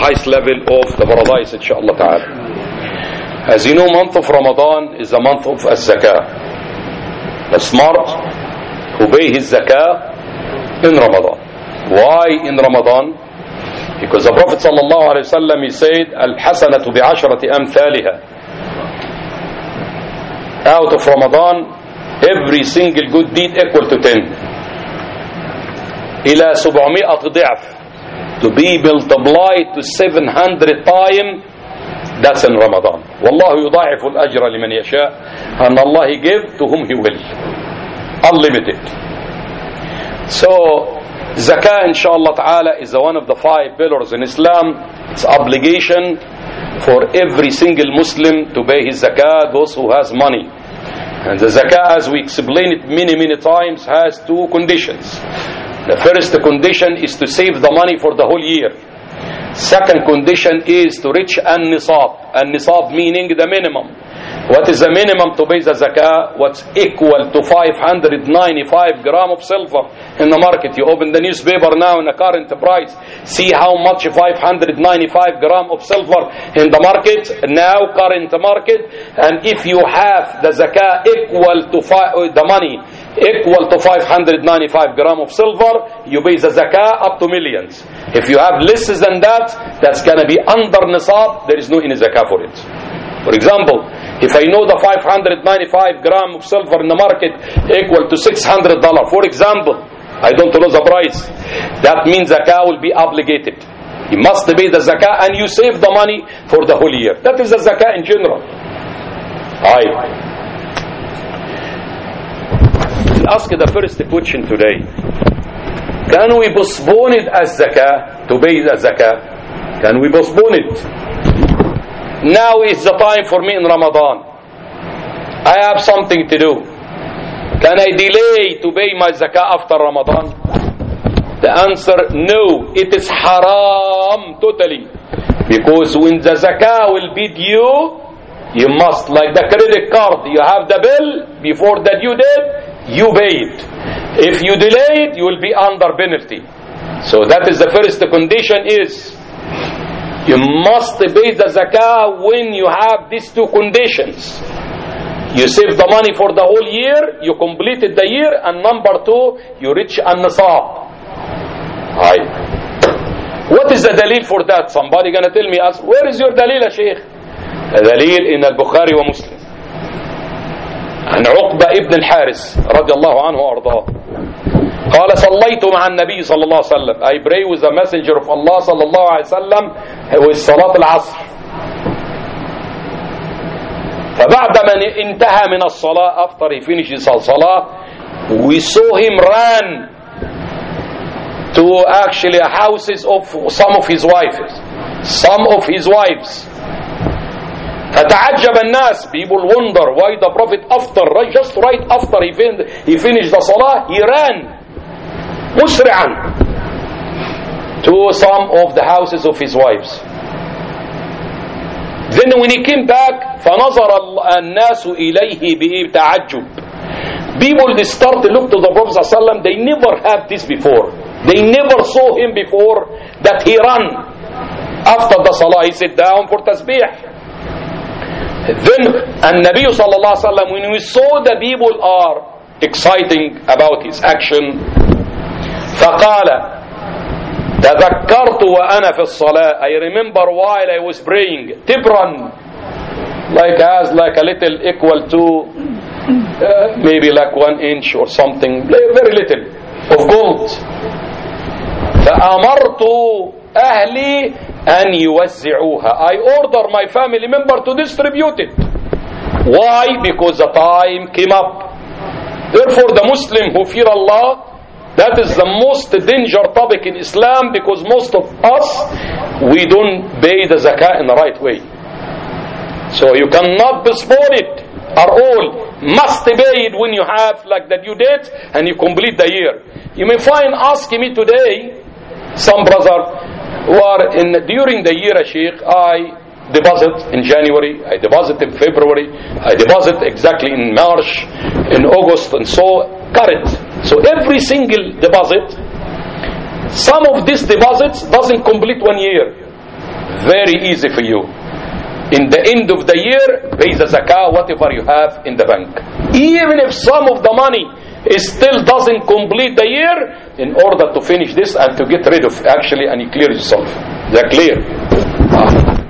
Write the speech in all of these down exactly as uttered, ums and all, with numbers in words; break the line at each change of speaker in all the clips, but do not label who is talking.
highest level of the paradise, inshallah ta'ala. As you know, month of Ramadan is the month of az-zakah. The smart who pay his zakah in Ramadan. Why in Ramadan? Because the Prophet sallallahu alaihi wasallam, he said, al-hasanatu bi'asharati amthaliha. Out of Ramadan, every single good deed equal to ten. Ila sab'mi'at ضعف. To be multiplied to seven hundred times. That's in Ramadan. Wallahu yudha'ifu al-ajra liman yasha. And Allah, he give to whom he will. Unlimited. So zakah, inshallah ta'ala, is one of the five pillars in Islam. It's obligation for every single Muslim to pay his zakah, those who has money. And the zakah, as we explained it many many times, has two conditions. The first condition is to save the money for the whole year. Second condition is to reach an-nisab. An-nisab meaning the minimum. What is the minimum to pay the zakah? What's equal to five hundred ninety-five gram of silver in the market. You open the newspaper now in the current price, see how much five hundred ninety-five gram of silver in the market now, current market. And if you have the zakah equal to fi- the money equal to five hundred ninety-five gram of silver, you pay the zakah up to millions. If you have less than that, that's gonna be under nisab. There is no any zakah for it. For example, if I know the five hundred ninety-five gram of silver in the market equal to six hundred dollars, for example, I don't know the price, that means zakah will be obligated. You must pay the zakah and you save the money for the whole year. That is the zakah in general. I will ask the first question today. Can we postpone it as zakah, to pay the zakah? Can we postpone it? Now is the time for me in Ramadan. I have something to do. Can I delay to pay my zakah after Ramadan? The answer, no. It is haram totally. Because when the zakah will be due, you must, like the credit card, you have the bill, before the due date, you pay it. If you delay it, you will be under penalty. So that is the first condition is, you must pay the zakah when you have these two conditions. You save the money for the whole year, you completed the year, and number two, you reach an-nisab. Right. What is the dalil for that? Somebody gonna tell me, ask, where is your dalil, Shaykh? The dalil in al-Bukhari wa Muslim. عن عقبة ابن الحارث رضي الله عنه وأرضاه قال صليت مع النبي صلى الله عليه وسلم. I pray with the messenger of Allah صلى الله عليه وسلم with صلاة العصر. فبعد ما انتهى من الصلاة, after he finishes الصلاة, we saw him run to actually houses of some of his wives. Some of his wives. فتعجب الناس, people wonder why the Prophet after, right, just right after he, fin- he finished the salah, he ran مسرعا to some of the houses of his wives. Then when he came back, فنظر الناس إليه بتعجب. People, they start to look to the Prophet ﷺ, they never had this before. They never saw him before that he ran after the salah. He sat down for tasbih. Then, and Nabi sallallahu alaihi wasallam, when we saw the people are exciting about his action, فقال تذكرت وأنا في الصلاة, I remember while I was praying, تبرا, like as like a little equal to uh, maybe like one inch or something, very little of gold. فأمرت أهلي أن يوزعوها, I order my family member to distribute it. Why? Because the time came up. Therefore the Muslim who fear Allah, that is the most danger topic in Islam, because most of us, we don't pay the zakah in the right way. So you cannot postpone it at all. Must pay it when you have like the due date and you complete the year. You may find asking me today, some brother, who are in during the year, Sheikh, I deposit in January, I deposit in February, I deposit exactly in March, in August, and so current. So every single deposit, some of these deposits doesn't complete one year. very easy for you. In the end of the year, pay the zakah, whatever you have in the bank. Even if some of the money is still doesn't complete the year, in order to finish this and to get rid of actually and you clear yourself. They're clear. Ah.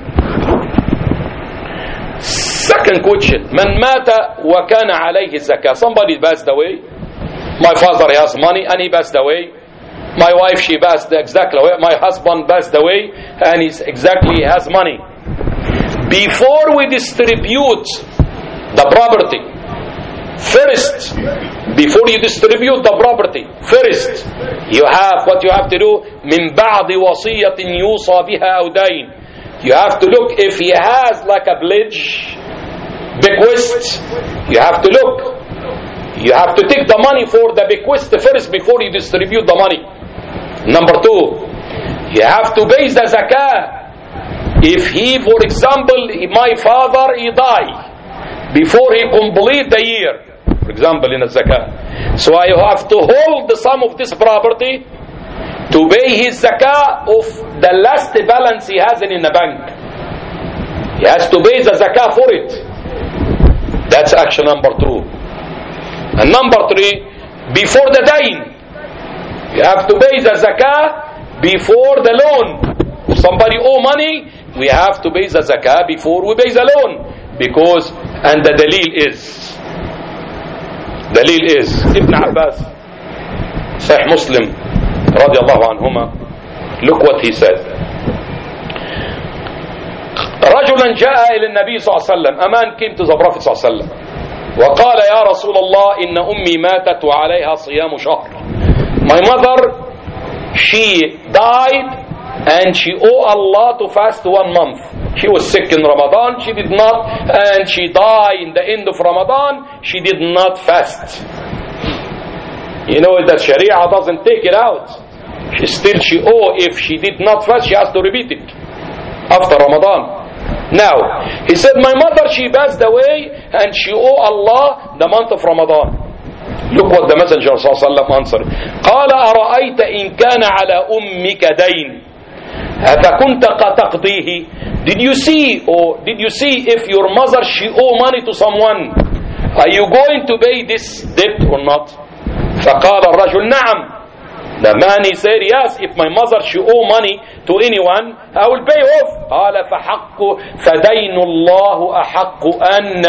Second question. Man mata wa kana alayhi zakah. Somebody passed away. My father has money and he passed away. My wife, she passed exactly away. My husband passed away and he's exactly has money. Before we distribute the property, first, before you distribute the property, first, you have what you have to do. من بعد وصية يوصى بها أو دين. You have to look if he has like a pledge, bequest. You have to look. You have to take the money for the bequest first before you distribute the money. Number two, you have to pay the zakah. If he, for example, my father, he died before he complete the year, for example, in a zakah. So I have to hold the sum of this property to pay his zakah of the last balance he has in the bank. He has to pay the zakah for it. That's action number two. And number three, before the dain, you have to pay the zakah before the loan. If somebody owe money, we have to pay the zakah before we pay the loan. Because, and the dalil is, dalil is, Ibn Abbas, Sahih Muslim, radiallahu anhuma, look what he said. رجلا جاء إلى النبي صلى الله عليه وسلم. A man came to the Prophet صلى الله عليه وسلم وقال يا رسول الله إن أمي ماتت وعليها صيام شهر. My mother, she died and she owed Allah to fast one month. She was sick in Ramadan, she did not, and she died in the end of Ramadan, she did not fast. You know that Sharia doesn't take it out. She still she owe, if she did not fast, she has to repeat it after Ramadan. Now, he said, my mother, she passed away and she owe Allah the month of Ramadan. Look what the Messenger صلى الله عليه وسلم answered. قال أرأيت إن كان على أمك دين أفكنت تقضيه. Did you see, or did you see if your mother, she owe money to someone, are you going to pay this debt or not? فقال الرجل نعم. The man, he said, yes, if my mother, she owe money to anyone, I will pay off. قال فحق فدين الله أحق أن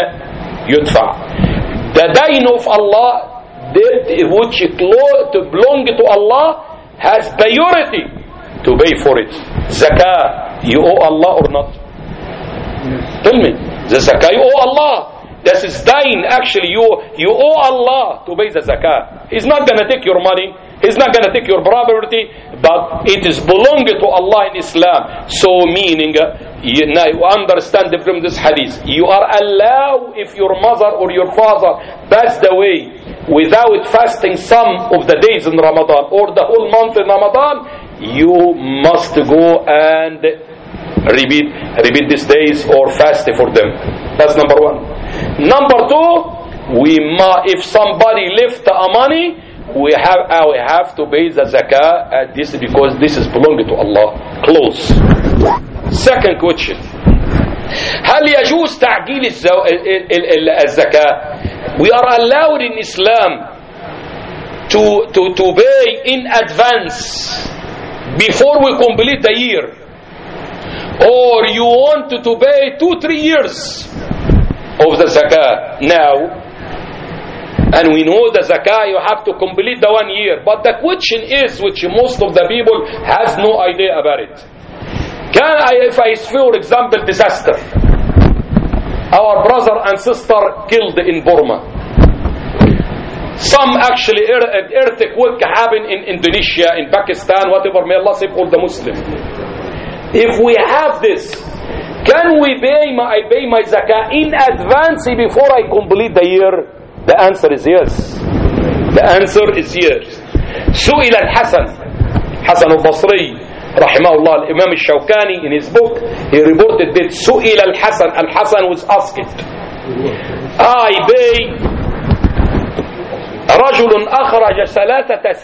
يدفع. The dain of Allah, which belong to Allah, has priority to pay for it. Zakah, you owe Allah or not? Tell me. The zakah, you owe Allah. This is dain. Actually, you, you owe Allah to pay the zakah. He's not going to take your money. He's not going to take your property, but it is belonging to Allah in Islam. So meaning, you, now you understand from this hadith, you are allowed, if your mother or your father passed away without fasting some of the days in Ramadan or the whole month in Ramadan, you must go and repeat, repeat these days or fast for them. That's number one. Number two, we ma, if somebody left a money, we have uh, we have to pay the zakah at this because this is belonging to Allah. Close. Second question. هل يجوز تعجيل الزكاة? We are allowed in Islam to to to pay in advance before we complete the year, or you want to, to pay two three years of the zakah now. And we know the zakah, you have to complete the one year. But the question is, which most of the people has no idea about it. Can I, if I, for example, disaster, our brother and sister killed in Burma. Some actually earthquake happened in Indonesia, in Pakistan, whatever. May Allah save all the Muslims. If we have this, can we pay my, I pay my zakah in advance before I complete the year? The answer is yes. The answer is yes. سئل الحسن حسن البصري رحمه الله الإمام الشوكاني in his book, he reported that سئل الحسن, Al-Hasan was asked, I pay رجل أخرج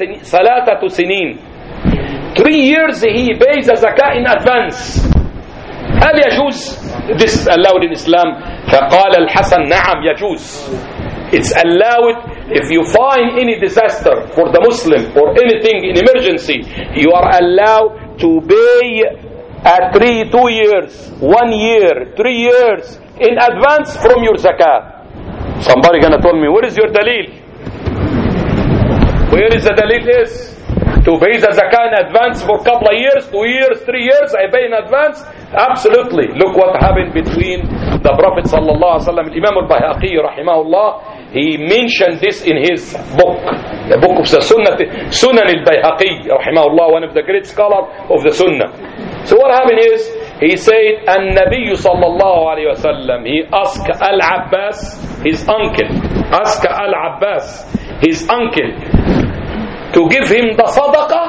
ثلاثة سنين, three years he pays the zakah in advance. هل يجوز؟ This is allowed in Islam. فقال الحسن نعم يجوز. It's allowed if you find any disaster for the Muslim or anything in emergency, you are allowed to pay at three, two years, one year, three years in advance from your zakah. Somebody gonna tell me, where is your dalil? Where is the dalil is? To pay the zakah in advance for a couple of years, two years, three years, I pay in advance? Absolutely. Look what happened between the Prophet sallallahu alaihi wasallam, Imam al-Bayhaqi rahimahullah. He mentioned this in his book, the book of the Sunnah, Sunan al-Bayhaqi rahimahullah, one of the great scholars of the Sunnah. So what happened is, he said, An-Nabiy sallallahu alayhi wa sallam, he asked Al-Abbas, his uncle, asked Al-Abbas, his uncle, to give him the sadaqah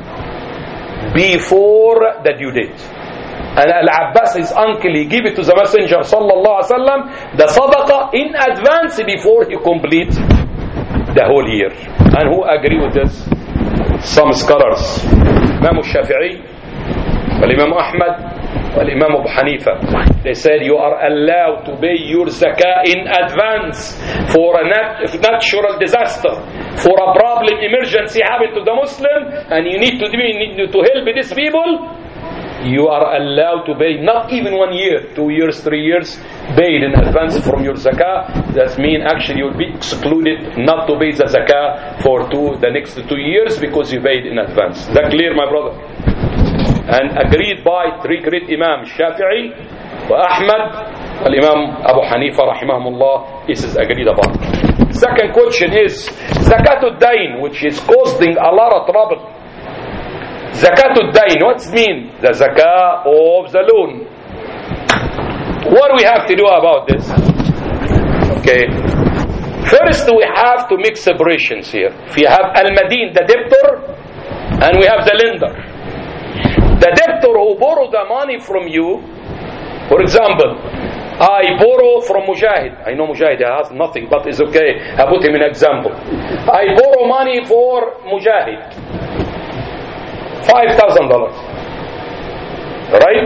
before the due date. And Al-Abbas, his uncle, he gave it to the Messenger sallallahu alayhi wa sallam, the sadaqah in advance before he complete the whole year. And who agree with this? Some scholars. Imam al-Shafi'i, Imam Ahmad, Imam Abu Hanifa. They said you are allowed to pay your zakah in advance for a nat- natural disaster, for a problem, emergency happened to the Muslim, and you need to do, you need to help these people. You are allowed to pay not even one year, two years, three years, paid in advance from your zakah. That means actually you'll be excluded not to pay the zakah for two, the next two years because you paid in advance. Is that clear, my brother? And agreed by three great Imam, Shafi'i, Ahmad, and Imam Abu Hanifa rahimahumullah. This is agreed upon. Second question is Zakatul Dain, which is causing a lot of trouble. Zakatul Dain, what's it mean? The zakah of the loan. What do we have to do about this? Okay. First we have to make separations here. We have Al-Madin, the debtor, and we have the lender. The debtor who borrowed the money from you, for example, I borrow from Mujahid. I know Mujahid has nothing, but it's okay. I put him in example. I borrow money for Mujahid. five thousand dollars. Right?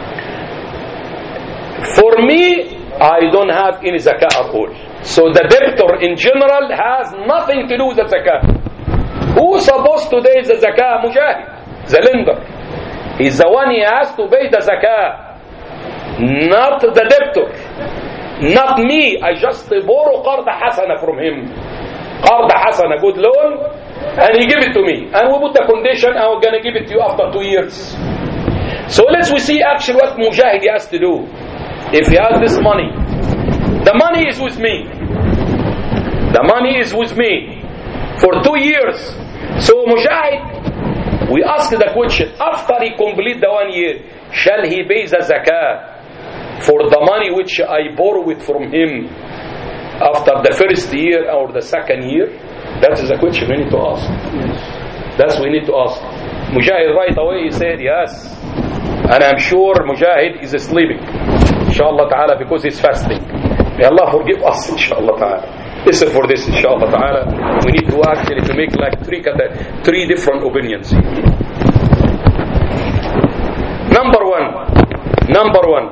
For me, I don't have any zakah at all. So the debtor in general has nothing to do with the zakah. Who's supposed to pay the zakah? Mujahid, the lender. He's the one he has to pay the zakah, not the debtor, not me. I just borrow qarda hasana from him, qarda hasana, good loan, and he give it to me, and we put the condition, and we're going to give it to you after two years. So let's we see actually what Mujahid has to do. If he has this money, the money is with me, the money is with me for two years. So Mujahid, we ask the question, after he complete the one year, shall he pay the zakah for the money which I borrow it from him after the first year or the second year? That is the question we need to ask. That's what we need to ask. Mujahid right away he said yes. And I'm sure Mujahid is sleeping, inshallah ta'ala, because he's fasting. May Allah forgive us, inshallah ta'ala. Listen for this, inshallah ta'ala. We need to actually to make like three three different opinions. Number one, number one.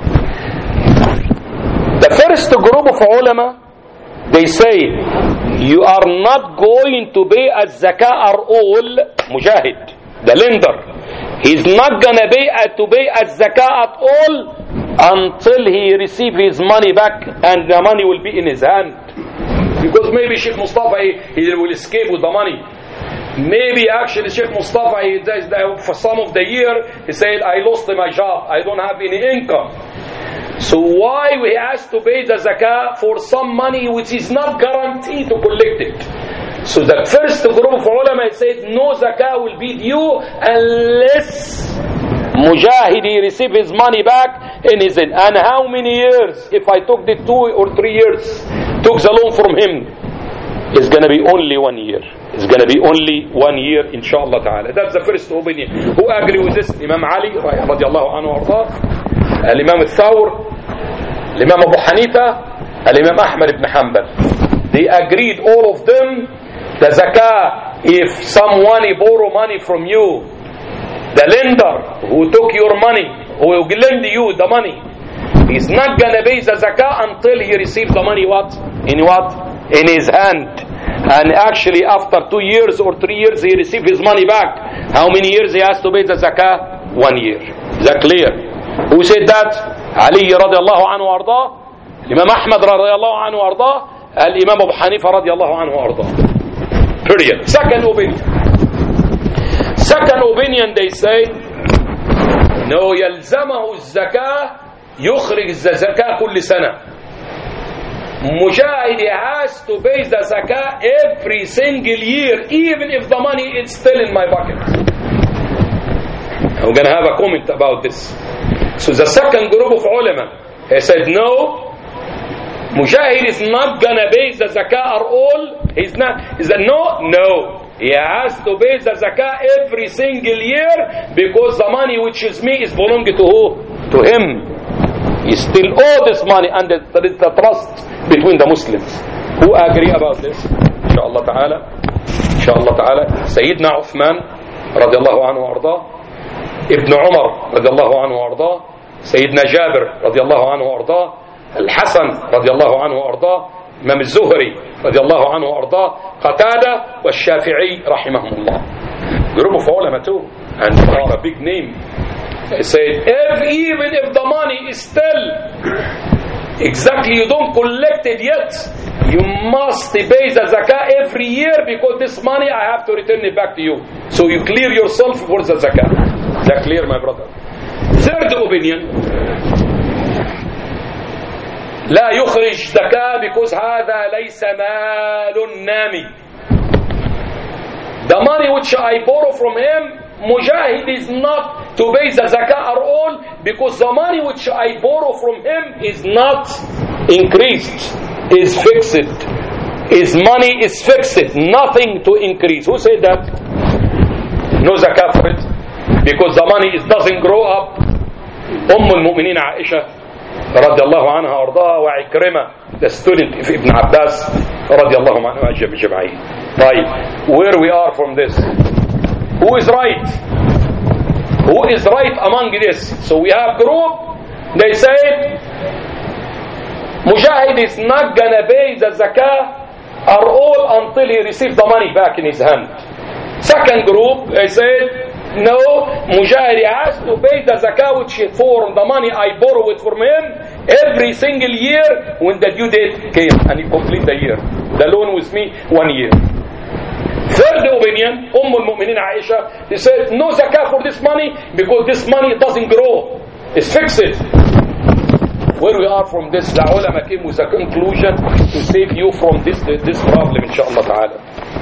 The first group of ulama, they say you are not going to pay as zakah at all. Mujahid, the lender, he's not gonna pay to pay as zakah at all until he receives his money back, and the money will be in his hand. Because maybe Sheikh Mustafa he, he will escape with the money. Maybe actually Sheikh Mustafa he, for some of the year he said, I lost my job, I don't have any income. So why we has to pay the zakah for some money which is not guaranteed to collect it? So the first group of ulama said no zakah will be due unless Mujahid he receive his money back in his end. And how many years? If I took the two or three years, took the loan from him, it's going to be only one year. It's going to be only one year, inshallah ta'ala. That's the first opinion. Who agree with this? Imam Ali radiallahu anhu arda, Imam al-Thawr, Imam Abu Hanifa, Imam Ahmad ibn Hanbal. They agreed, all of them, the zakah, if someone borrow money from you, the lender who took your money, who will lend you the money, he's not gonna pay the zakah until he receives the money what? In what? In his hand. And actually after two years or three years he receives his money back. How many years he has to pay the zakah? One year. Is that clear? Who said that? Ali radiallahu anhu arda, Imam Ahmad radiallahu anhu arda, Al-Imam Abu Hanifa radiallahu anhu arda. Period. Second opinion. Second opinion, they say, no, يلزمه الزكاة يخرج الزكاة كل سنة. Mujahid has to pay the zakah every single year, even if the money is still in my pocket. I'm going to have a comment about this. So the second group of ulama, he said, no, Mujahid is not going to pay the zakah at all. He's not. He said, no, no. He has to pay the zakah every single year because the money which is me is belonging to who? To him. He still owe this money, and there is the trust between the Muslims. Who agree about this? Inshallah ta'ala. Inshallah ta'ala. Sayyidina Uthman radiallahu anhu arda, Ibn Umar radiallahu anhu arda, Sayyidina Jabir radiallahu anhu arda, Al-Hasan radiallahu anhu arda, Imam al-Zuhri radiallahu anhu arda, Qatada wa Shafi'i rahimahumullah. Group of ulama too, and they are a big name. They say, if, even if the money is still exactly, you don't collect it yet, you must pay the zakah every year because this money I have to return it back to you. So you clear yourself for the zakah. Is that clear, my brother? Third opinion, لا يخرج زكاة because هذا ليس مال نامي. The money which I borrow from him, Mujahid is not to pay the zakah at all because the money which I borrow from him is not increased, is fixed. His money is fixed, nothing to increase. Who said that? No zakah for it because the money is, doesn't grow up. Umm al-Mu'minin Aisha radiallahu anha ardaha wa Ikrimah, the student of Ibn Abbas radiallahu anhu ajma'in. Right, where we are from this? Who is right? Who is right among this? So we have group, they say Mujahid is not gonna pay the zakah at all until he receives the money back in his hand. Second group, they said, no, Mujahid has to pay the zakah which for the money I borrow it from him every single year when the due date came and he complete the year. The loan with me one year. Third opinion, Umm al-Mu'minin Aisha, he said, no zakah for this money because this money doesn't grow. It's fixed. Where we are from this, the ulama came with a conclusion to save you from this this problem, inshallah ta'ala.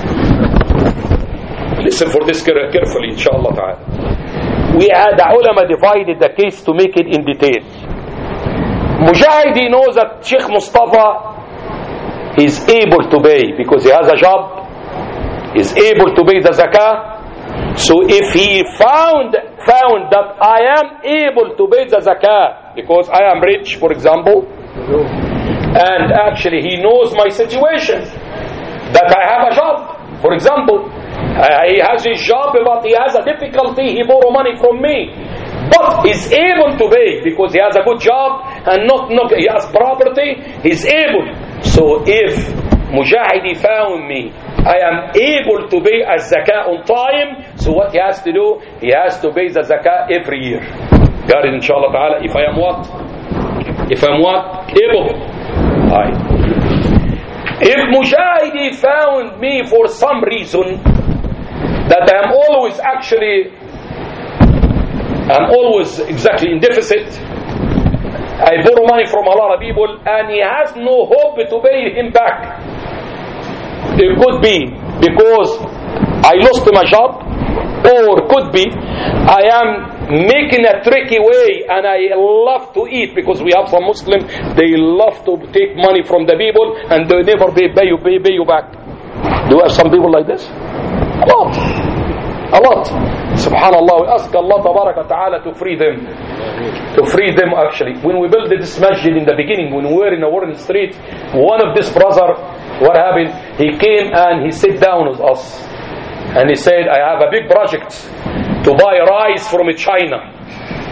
Listen for this carefully, inshallah ta'ala. We had the ulama divided the case to make it in detail. Mujahid, he knows that Sheikh Mustafa is able to pay because he has a job, is able to pay the zakah. So if he found found that I am able to pay the zakah because I am rich, for example, and actually he knows my situation, that I have a job, for example, uh, he has his job but he has a difficulty, he borrow money from me, but he's able to pay because he has a good job and not, not he has property, he's able. So if Mujahidi found me, I am able to pay a zakah on time, so what he has to do, he has to pay the zakah every year. Got it, inshallah ta'ala. If I am what? If I am what? Able. Right. If Mujahidi found me for some reason that I am always actually I'm always exactly in deficit, I borrow money from a lot of people and he has no hope to pay him back, it could be because I lost my job, or could be I am making a tricky way and I love to eat, because we have some Muslims, they love to take money from the people and they never pay, pay, you, pay, pay you back. Do you have some people like this? A lot. A lot. Subhanallah, we ask Allah tabaraka ta'ala to free them. To free them actually. When we built this masjid in the beginning, when we were in a Warren Street, one of this brother, what happened? He came and he sat down with us. And he said, I have a big project to buy rice from China.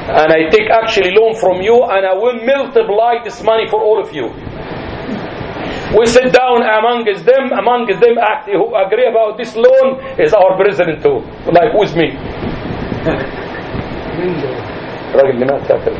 and I take actually loan from you, and I will multiply this money for all of you. We sit down among them, among them actually who agree about this loan is our president too. Like with me. الراجل اللي مات سافر.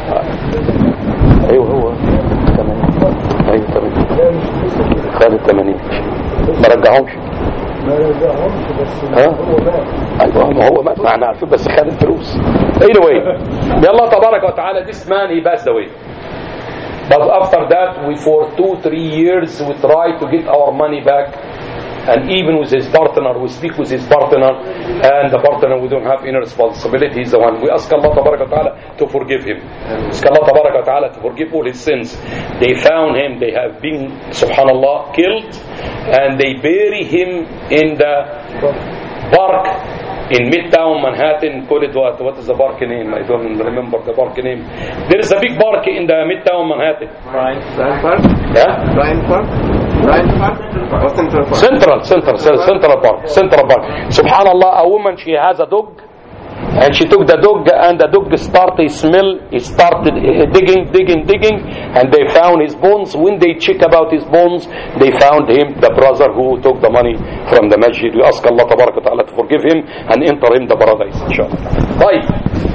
ايوه هو ثمانين. ايوه ثمانين. خالد ثمانين. ما رجعهمش. ما رجعهمش بس هو مات. ايوه ما هو مات معنا عارفين بس خد الفلوس. Anyway, may Allah tabarak wa ta'ala, this man he passed away. But after that, we for two, three years, we try to get our money back. And even with his partner, we speak with his partner, and the partner, we don't have any responsibility. He's the one. We ask Allah Tabaraka wa Ta'ala to forgive him. Ask Allah Tabaraka wa Ta'ala to forgive all his sins. They found him, they have been, subhanallah, killed, and they bury him in the park in Midtown Manhattan. Call it what? What is the park name? I don't remember the park name. There is a big park in the Midtown Manhattan. Bryant Park? Yeah? Bryant Park? Bryant Park? Or Central Park? Central, Central, Central Park. Central Park. Subhanallah, a woman, she has a dog. And she took the dog, and the dog started smell. He started digging, digging, digging, and they found his bones. When they check about his bones, they found him, the brother who took the money from the masjid. We ask Allah Tabaraka wa Ta'ala to forgive him and enter him the paradise, inshallah. Right.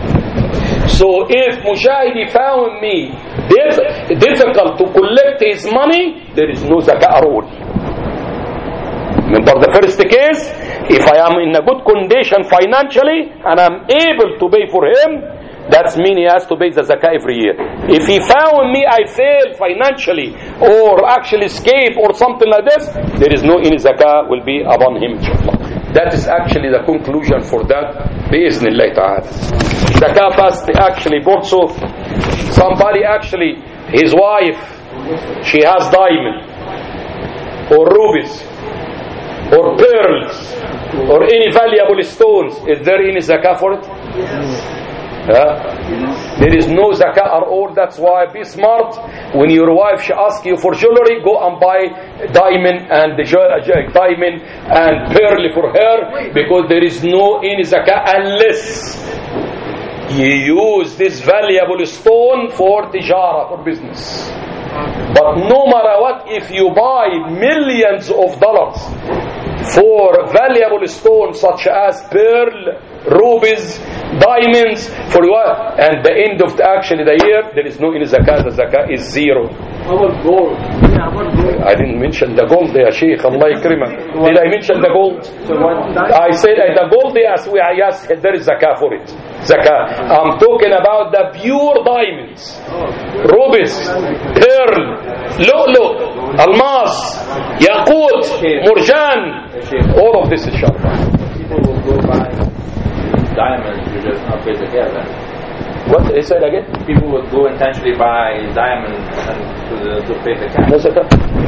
So if Mujahidi found me difficult to collect his money, there is no zakah at all. Remember the first case, if I am in a good condition financially and I'm able to pay for him, that means he has to pay the zakah every year. If he found me I fail financially or actually escape or something like this, there is no any zakah will be upon him, inshallah. That is actually the conclusion for that, bi'iznillahi ta'ala. Zakah fast actually also, somebody actually, his wife, she has diamond or rubies or pearls or any valuable stones. Is there any zakah for it? Yes. Uh, there is no zakah at all. That's why be smart. When your wife she asks you for jewelry, go and buy diamond and the diamond and pearl for her, because there is no any zakah unless you use this valuable stone for tijara, for business. But no matter what, if you buy millions of dollars for valuable stones such as pearl, rubies, diamonds, for what? And the end of the, actually the year, there is no any zakah. The zakah is zero.
How about gold? Yeah, about gold?
I didn't mention the gold there, Sheikh. Allah yakrimak. Did I mention the gold?
So what,
I said uh, the gold, yes, we, yes, there is zakah for it. Zakah. I'm talking about the pure diamonds, rubies, pearl, lu'lu, almas, yaqut, murjan, all of this is sharp.
People will go buy diamonds to just not pay the zakah.
What? Say it again?
People would go intentionally buy diamonds and to, the, to pay the cash.
No zakah.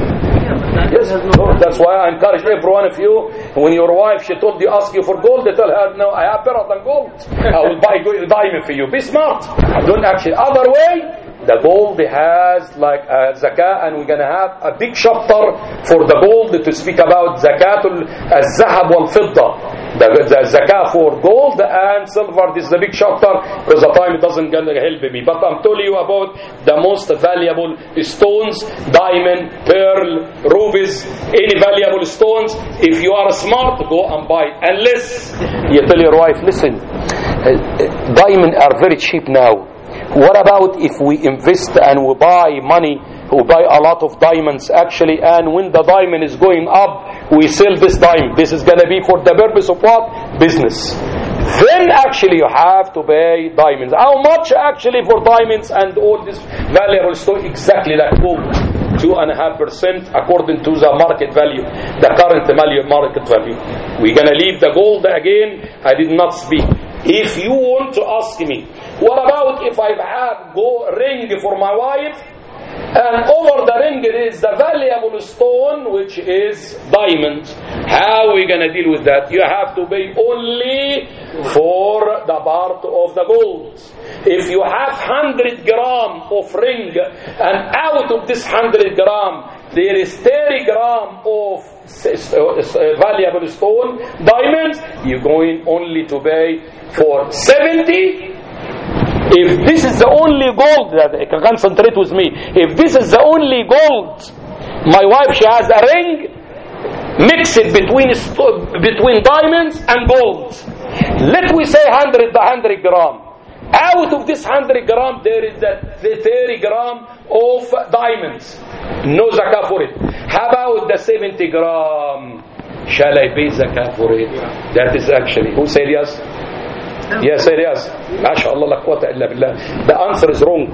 Yes, no, that's why I encourage every one of you, when your wife, she told you, ask you for gold, they tell her, no, I have better than gold. I will buy diamond for you. Be smart. Don't actually. Other way, the gold has like a zakah, and we're going to have a big chapter for the gold to speak about zakatul al-zahab wal-fidda. The, the zakah for gold and silver. This is the big chapter because the time doesn't gonna help me. But I'm telling you about the most valuable stones: diamond, pearl, rubies, any valuable stones. If you are smart, go and buy. Unless you tell your wife, listen, uh, diamonds are very cheap now. What about if we invest and we buy money, we buy a lot of diamonds actually, and when the diamond is going up, we sell this diamond. This is going to be for the purpose of what? Business. Then actually you have to pay diamonds. How much actually for diamonds and all this valuable stuff? Exactly like gold. Two and a half percent according to the market value, the current value market value. We're going to leave the gold again. I did not speak. If you want to ask me, what about if I have go ring for my wife, and over the ring it is the valuable stone which is diamond? How are we going to deal with that? You have to pay only for the part of the gold. If you have one hundred gram of ring, and out of this one hundred gram there is thirty gram of valuable stone, diamonds, you're going only to pay for seventy If this is the only gold, concentrate with me. If this is the only gold, my wife, she has a ring, mix it between between diamonds and gold. Let we say one hundred, one hundred gram. Out of this one hundred gram, there is the thirty gram of diamonds. No zakah for it. How about the seventy gram? Shall I pay zakah for it? That is actually, who said yes? Yes, said yes. MashaAllah, la quwwata illa billah. The answer is wrong.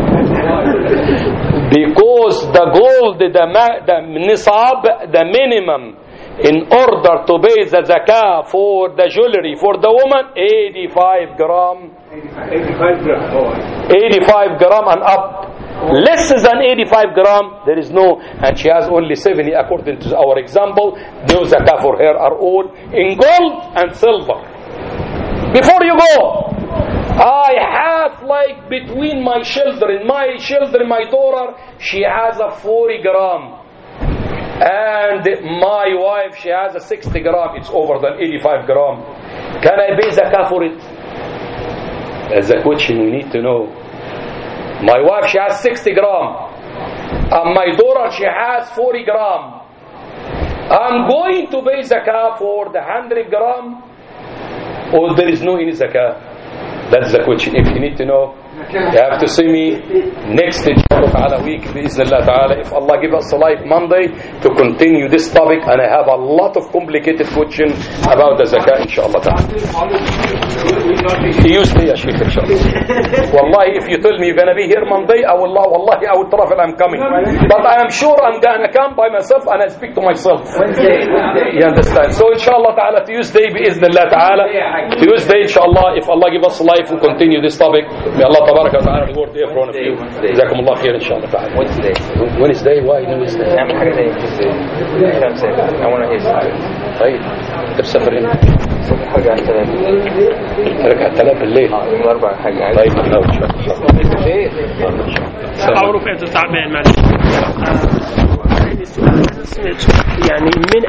Because the gold, the, the nisab, the minimum, in order to pay the zakah for the jewelry for the woman, eighty-five gram. eighty-five gram. eighty-five gram and up. Less than eighty-five gram, there is no, and she has only seventy according to our example. No zakah for her are all in gold and silver. Before you go, I have like between my children, my children, my daughter, she has a forty gram. And my wife, she has a sixty gram. It's over than eighty-five gram. Can I pay zakah for it? That's a question we need to know. My wife, she has sixty gram. And my daughter, she has forty gram. I'm going to pay zakah for the one hundred gram, or there is no any zakah? That's the question. If you need to know, you have to see me next inshallah week bi'Iznillah ta'ala. If Allah give us a life Monday to continue this topic, and I have a lot of complicated questions about the zakah inshallah ta'ala. Tuesday ya Sheikh inshallah. Wallahi, if you tell me you're going to be here Monday, I will, wallahi, I will travel, I'm coming. But I am sure I'm going to come by myself and I speak to myself. You understand? So inshallah ta'ala, Tuesday bi'Iznillah ta'ala. Tuesday inshallah, if Allah give us a life, we continue this topic. May Allah tabaraka wa ta'ala reward every one of you. جزاكم الله خير إن شاء الله تعالى. Wednesday. Wednesday. Why Wednesday?
نعمل حاجة زي Tuesday. خمسة. I want to hear something.
طيب. تسافر هنا.
صبح حاجة على الثلاث.
رجع الثلاث بالليل.
آه يوم الأربعاء حاجة.
طيب أنا إن شاء الله.
أعرف أنت تعبان معلش. يعني من